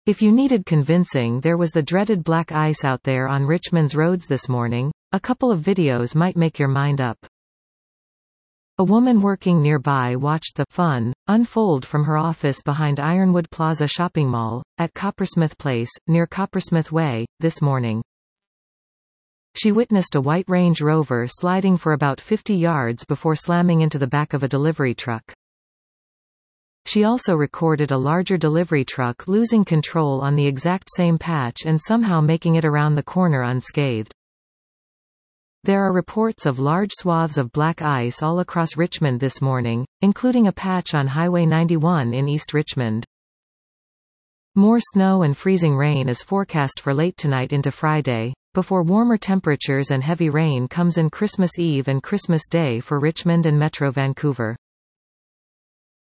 If you needed convincing there was the dreaded black ice out there on Richmond's roads this morning, a couple of videos might make your mind up. A woman working nearby watched the fun unfold from her office behind Ironwood Plaza shopping mall, at Coppersmith Place, near Coppersmith Way, this morning. She witnessed a white Range Rover sliding for about 50 yards before slamming into the back of a delivery truck. She also recorded a larger delivery truck losing control on the exact same patch and somehow making it around the corner unscathed. There are reports of large swaths of black ice all across Richmond this morning, including a patch on Highway 91 in East Richmond. More snow and freezing rain is forecast for late tonight into Friday, before warmer temperatures and heavy rain comes in Christmas Eve and Christmas Day for Richmond and Metro Vancouver.